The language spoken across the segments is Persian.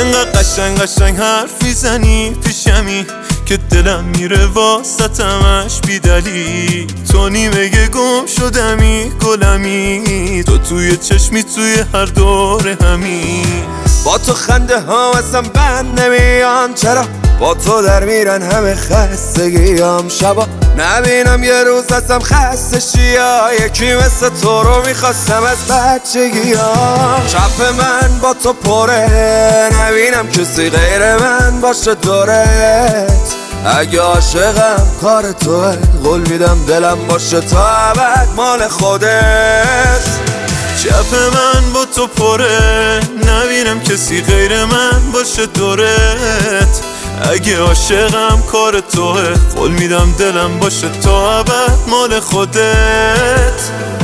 انقدر قشنگ حرف میزنی پیشمی که دلم میره واسطمش بی دلیل. تو نیمه گم شدمی گلمی، تو توی چشمی توی هر دور همین. با تو خنده ها اصلا بند نمیان، چرا با تو در میرن همه خستگیام. شبا نبینم یه روز ازم خسته شیا، یکی مثل تو رو میخواستم از بچگیام. چپ من با تو پره، نبینم کسی غیر من باشه دورت. اگه عاشقم کار توه، قول میدم دلم باشه تا ابد مال خودت. چپ من با تو پره، نبینم کسی غیر من باشه دورت. اگه عاشقم کار توه، قول میدم دلم باشه تا ابد مال خودت.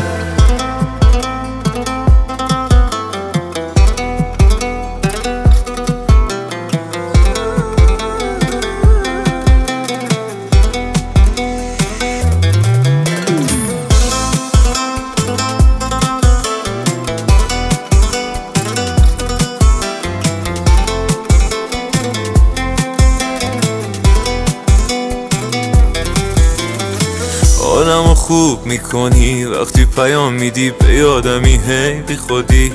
حالمو خوب میکنی وقتی پیام میدی به یادمی، هی بی خودی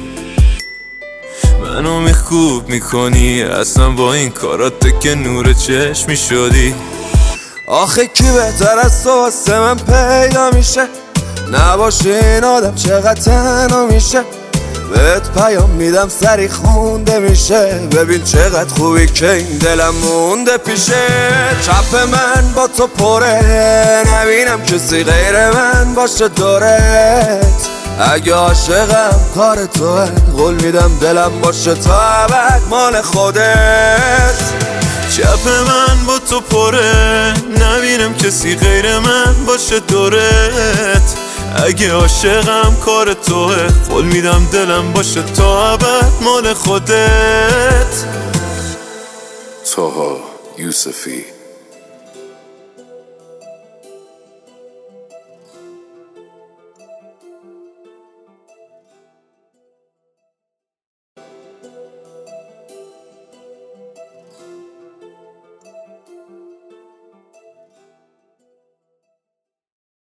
منو خوب میکنی. اصلا با این کارات که نور چشمی شدی. آخه کی بهتر از تو واسه من پیدا میشه؟ نباشه این آدم چقدر تنها میشه. بهت پیام میدم سری خونده میشه، ببین چقدر خوبی که این دلم مونده پیشه. چپ من با تو پره، نبینم کسی غیر من باشه دورت. اگه عاشقم کار توه، قول میدم دلم باشه تا ابد مال خودت. چپ من با تو پره، نبینم کسی غیر من باشه دورت. اگه عاشقم کار توه، قول میدم دلم باشه تا ابد مال خودت. طه یوسفی